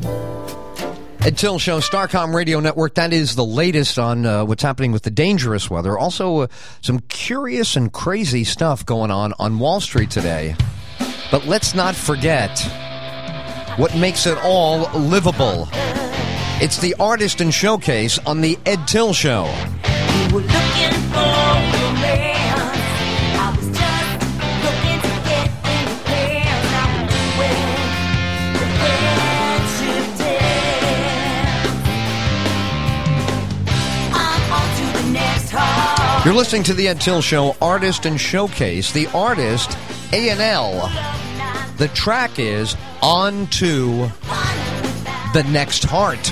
Ed Till Show, Starcom Radio Network. That is the latest on what's happening with the dangerous weather. Also, some curious and crazy stuff going on Wall Street today. But let's not forget what makes it all livable. It's the Artist and Showcase on the Ed Till Show. We were looking for romance. I was just looking to get in the pants. Now we're doing the friendship dance. I'm on to the next heart. You're listening to the Ed Till Show, Artist and Showcase. The artist, A&L. The track is On to the Next Heart.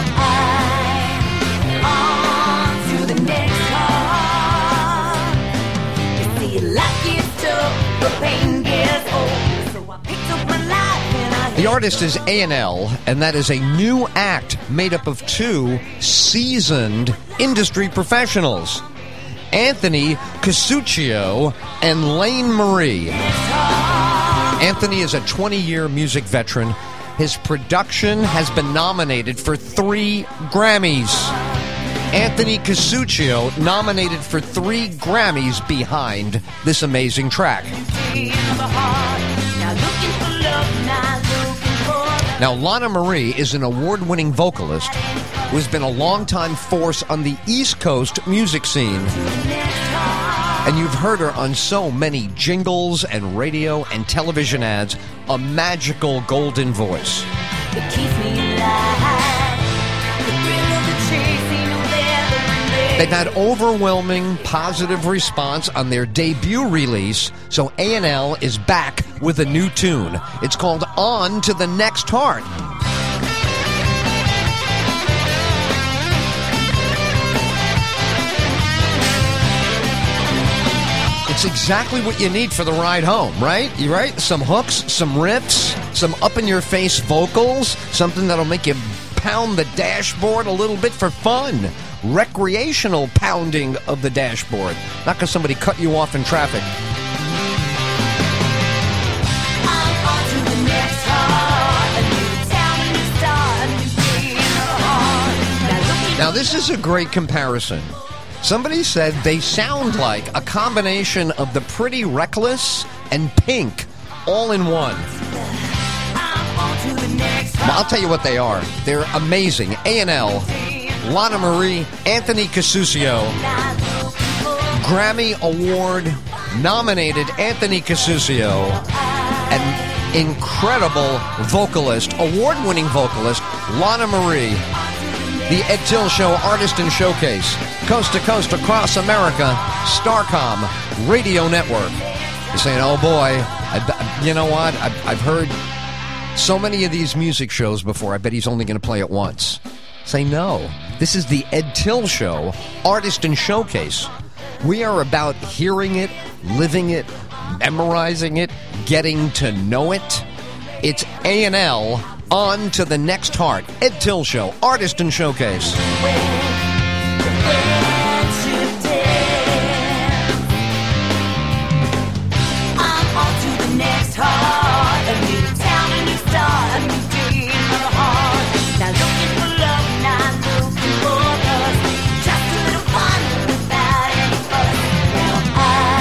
On to the next heart. You see, life gets tough, the pain gets old. So I picked up my life and I The artist is A&L, and that is a new act made up of two seasoned industry professionals, Anthony Casuccio and Lane Marie. Anthony is a 20-year music veteran. His production has been nominated for 3 Grammys. Anthony Casuccio nominated for 3 Grammys behind this amazing track. Now, Lana Marie is an award-winning vocalist who has been a longtime force on the East Coast music scene. And you've heard her on so many jingles and radio and television ads, a magical golden voice. It keeps me alive. The thrill of the chase, ain't no better. They've had overwhelming positive response on their debut release, so A&L is back with a new tune. It's called On to the Next Heart. It's exactly what you need for the ride home, right? You right? Some hooks, some riffs, some up-in-your-face vocals, something that'll make you pound the dashboard a little bit for fun. Recreational pounding of the dashboard, not because somebody cut you off in traffic. Now, this is a great comparison. Somebody said they sound like a combination of the Pretty Reckless and Pink all in one. Well, I'll tell you what they are. They're amazing. A&L, Lana Marie, Anthony Casuccio, Grammy Award nominated Anthony Casuccio, an incredible vocalist, award-winning vocalist, Lana Marie. The Ed Till Show Artist and Showcase, coast to coast across America, Starcom Radio Network. You're saying, oh boy, you know what? I've heard so many of these music shows before. I bet he's only going to play it once. Say no. This is the Ed Till Show Artist and Showcase. We are about hearing it, living it, memorizing it, getting to know it. It's A&L. On to the Next Heart. Ed Till Show, Artist and Showcase. I'm on to the next heart. A new town, a new start, a new dream of a heart. Now looking for love, not looking for us. Just a little fun without any fuss. Now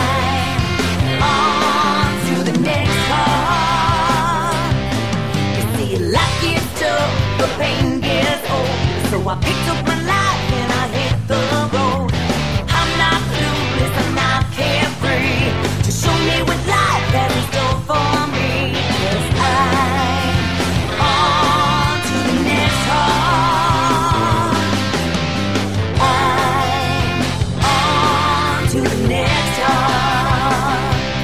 I'm on to the next heart. You see, life gets tough, the pain gets old. So I picked up my life and I hit the road. I'm not clueless, I'm not carefree. Just show me what life has in store for me. 'Cause I'm on to the next heart. I'm on to the next heart.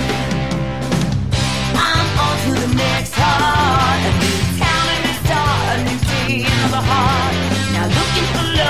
I'm on to the next heart. A new town, a new start, a new dream of a heart. Now looking for love.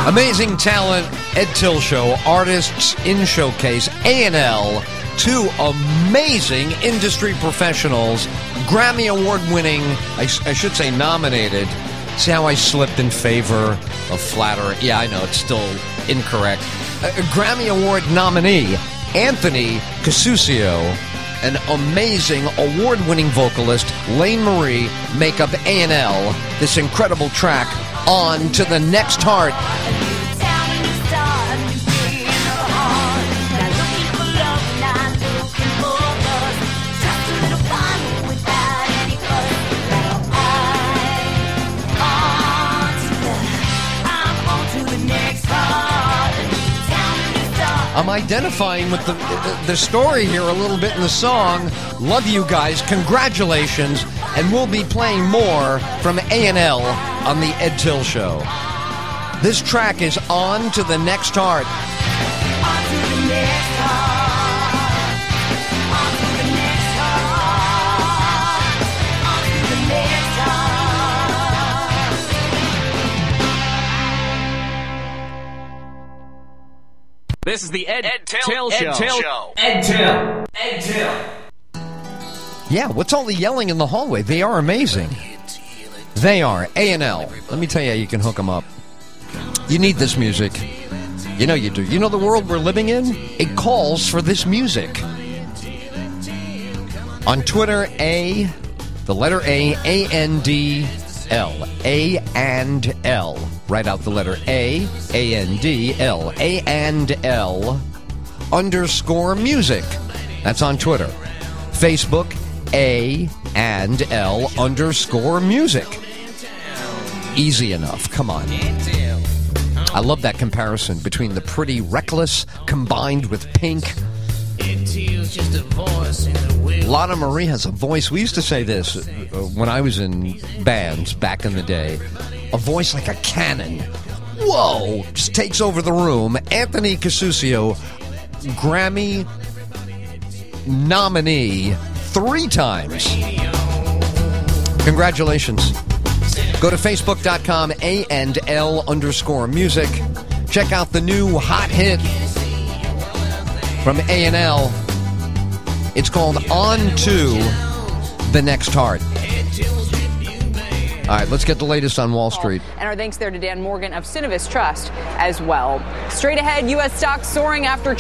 Amazing talent, Ed Till Show, artists in showcase, A&L, two amazing industry professionals, Grammy Award-winning, I should say nominated. See how I slipped in favor of flattery? Yeah, I know, it's still incorrect. Grammy Award nominee, Anthony Casuccio, an amazing award-winning vocalist, Lane Marie, make up A&L, this incredible track, On to the Next Heart. I'm identifying with the story here a little bit in the song. Love you guys. Congratulations. And we'll be playing more from A&L on the Ed Till Show. This track is On to the Next Heart. On to the next heart. On to the next heart. On to the next heart. This is the Ed Till Show. Ed Till. Yeah, what's all the yelling in the hallway? They are amazing. They are. A&L. Let me tell you how you can hook them up. You need this music. You know you do. You know the world we're living in? It calls for this music. On Twitter, the letter A, A-N-D-L. A-and-L. Write out the letter A, A-N-D-L. A-and-L _music. That's on Twitter. Facebook, A&L _music. Easy enough. Come on. I love that comparison between the Pretty Reckless combined with Pink. Lana Marie has a voice. We used to say this when I was in bands back in the day. A voice like a cannon. Whoa! Just takes over the room. Anthony Casuccio, Grammy nominee 3 times. Congratulations. Go to Facebook.com, A&L _music. Check out the new hot hit from A&L. It's called On to the Next Heart. All right, let's get the latest on Wall Street. And our thanks there to Dan Morgan of Synovus Trust as well. Straight ahead, U.S. stocks soaring after